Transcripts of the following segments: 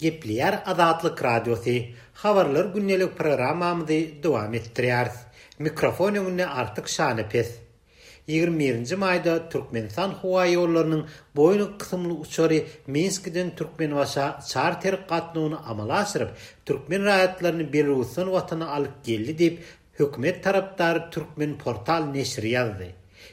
Gepliyar Azatlyk Radiosu, habarlar günnelik programamyzy dowam etdirýär. Mikrofon öňünde artık Şanypes. 21-nji maýda Türkmenistan howa ýollarynyň boýny kysymly uçary Minskden Türkmenbaşa charter gatnawyny amala aşyryp, türkmen raýatlaryny Belarusdan watana alyp geldi diýip hökümet tarapdary Türkmen portal neşri ýazdy.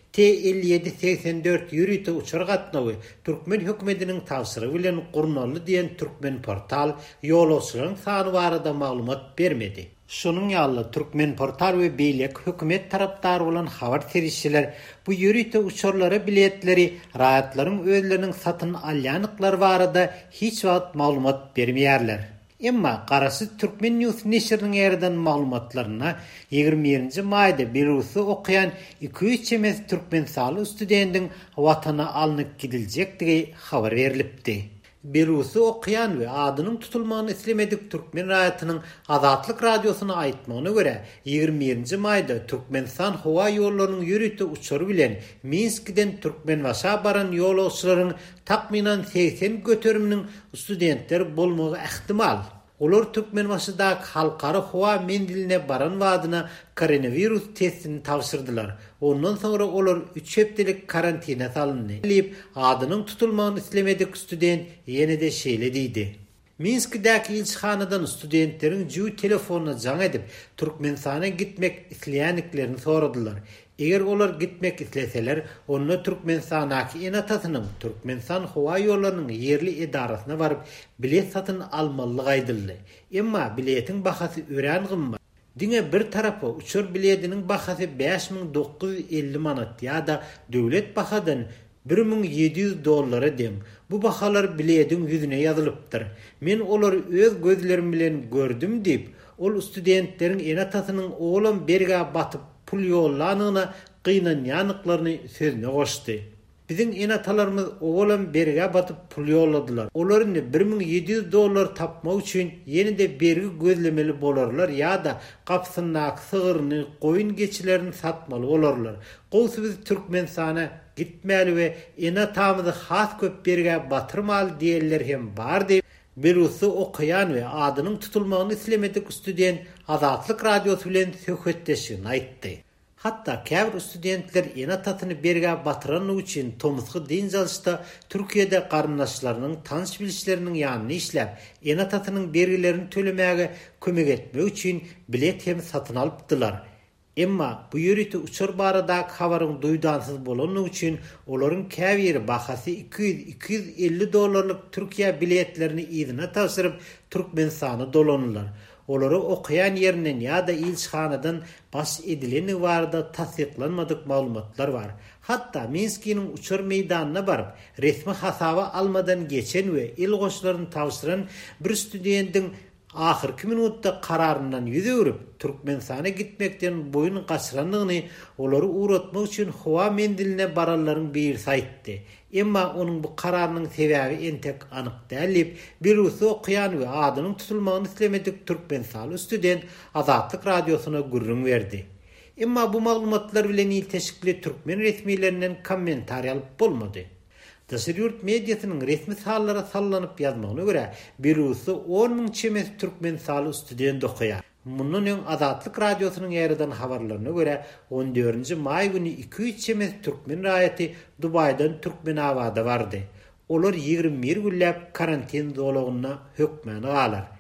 T5784 ýürüýte uçar gatnawy Türkmen hökümetiniň tawsyry bilen gurnanly diýen Türkmen portal ýolagçylaryň sany barada maglumat bermedi. Şunun ýaly Türkmen portal we beýlek hökümet tarapdary bolan habar serişçiler bu ýürüýte uçarlara biletleri raýatlaryň özleriniň satyn alýanyklar barada hiç wagt maglumat bermeýärler. Emma Qarasy Türkmen News neşriniň ýerden maglumatlaryna 21-nji maýda Belarusy okuyan 2-3 emes türkmen saly studentin watana alnyp gidiljekdigi habar berilipdi. Belarusy okuyan we adynyň tutulmagyny islemedik türkmen raýatynyň Azatlyk Radiosyna aýtmagyna görä 21-nji maýda Türkmenistan howa ýollarynyň ýürüýte uçary bilen Minskden Türkmenbaşa baran ýolagçylaryň takminan 80 götürüminiň studentler bolmagy ähtimal. Olar Türkmenbaşydaky halkary howa mendiline baran wadyna koronavirus testini tawşyrdylar. Ondan sonra olar 3 hepdelik karantina salyndy. Lip adynyň tutulmagyny islemedik student ýene-de şeýle diýdi. Minskdäki ilçhanadan studentleriň jüw telefonuna jaň edip Türkmenistana gitmek isleýänliklerini soradylar. Eger olar gitmek isleseler, onu Türkmenistanaky enatasynyň Türkmenistan howa ýollarynyň ýerli edarasyna baryp bilet satyn almalyk aýdyldy. Emma biletiň bahasy ören gymmat. Diňe bir tarapy uçur biletiniň bahasy 5950 manat ýa-da döwlet bahadan $1700 dem. Bu bahalar biletiň ýüzüne ýazylypdyr. Men olary öz gözlerim bilen gördüm diýip, ol studentleriň enatasynyň oğlan berge batyp pul ýollanyna gynanýanyklaryny sözüne goşdy. Biziň enatalarymyz oğlan berge batyp pul ýolladylar. Olaryň $1700 tapmak üçin ýene-de bergi gözlemeli bolarlar ýa-da gapsyndaky sygyryny, goýun geçilerini satmaly bolarlar. Goýsy biz Türkmenistana gitmäli we enatamyzy has köp berge batyrmaly diýenler hem bar diýip Belarusy okuyan we adynyň tutulmagyny islemedik student Azatlyk Radiosy bilen söhbetleşýän aýtdy. Hatta käbir studentler enatasyny berge batyran üçin tomuzgy dinjalşda Türkiýede garyndaşlarynyň tanış bilişleriniň ýanyny işläp, enatasynyň bergilerini tölemäge kömek etmek üçin bilet hem satyn alypdylar. Emma bu ýürüýte uçur baradaky habaryň duýdansyz bolany üçin olaryň käbir bahasy $200-250 Türkiýe biletlerini ýygyna taşyryp Türkmenistana dolanýarlar. Olary okuyan ýerinden ýa-da ilçhanadan baş edileni barada tasdiklanmadyk maglumatlar bar. Hatta Minskiniň uçur meýdanyna baryp resmi hasaba almadan geçen we il goşlaryny tawşyran bir studentiň ahirki minutda kararından ýüzürüp Türkmenistana gitmekden boyun gaçyranlygyny olary uğratmak üçin howa mendiline bararlaryň bir saýtdy. Emma onun bu kararynyň sebäbi entek anyk dälip Belarusy okuyan we adynyň tutulmagyny islemedik türkmen saly student Azatlyk Radiosyna gürrüň berdi. Emma bu maglumatlar bilen ilteşikli türkmen resmiýetlerinden kommentariýa alyp bolmady. Daşyryurt mediasynyň resmi sallary sallanyp ýazmagyna görä Belarusy 10.000 çemes türkmen saly student okuýar. Mundan öň Azatlyk Radiosynyň ýerden habarlaryna görä 14-nji maý güni 2-3 çemes türkmen raýaty Dubaydan Türkmenabada bardy. Olar 21 günläp karantin dolagyna hökmän alar.